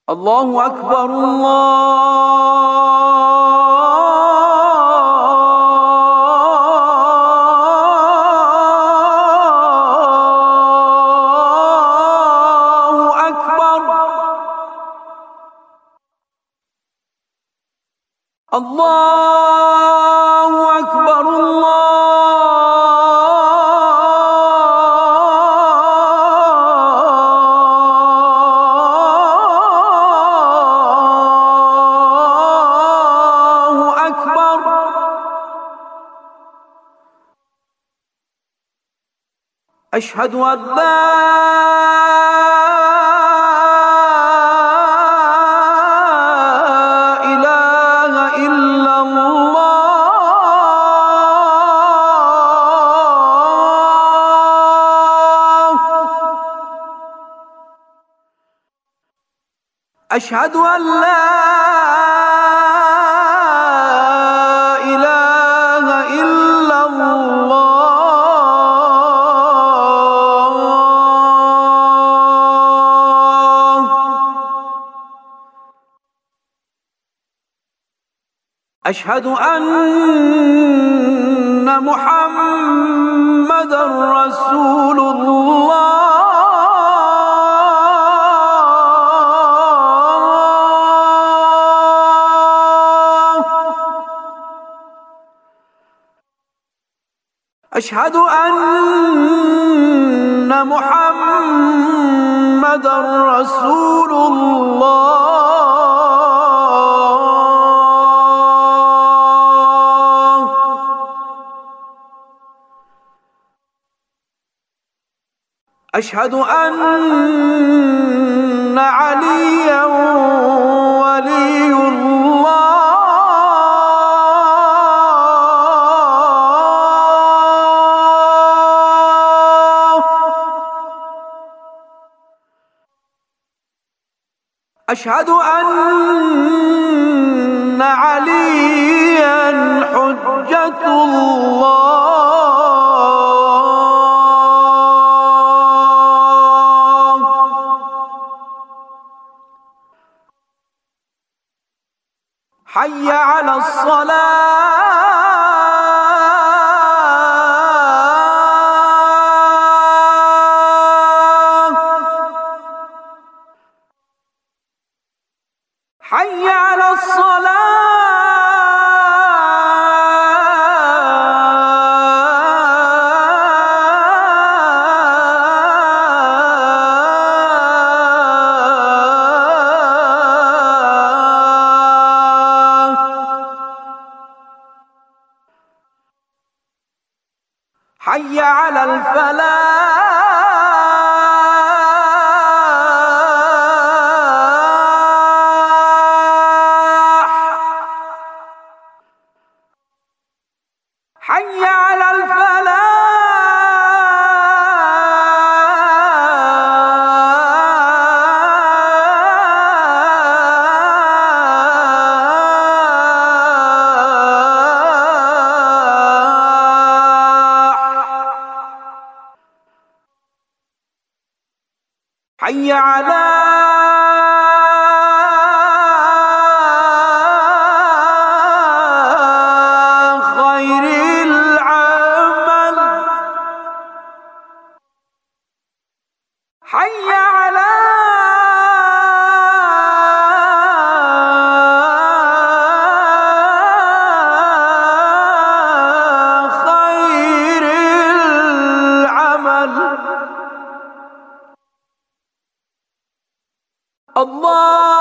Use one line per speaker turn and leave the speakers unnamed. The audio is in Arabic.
الله أكبر الله أكبر. الله أكبر الله أكبر. أشهد أن لا أشهد أن لا إله إلا الله. أشهد أن محمدًا رسول الله. أشهد أن محمدًا رسول الله. أشهد أن عليًّا ولي الله. أشهد أن عليًّا حجة الله. حي على الصلاة. حي على الصلاة. حي على الفلاح. حي على الفلاح. حي على خير العمل. حي على خير العمل. الله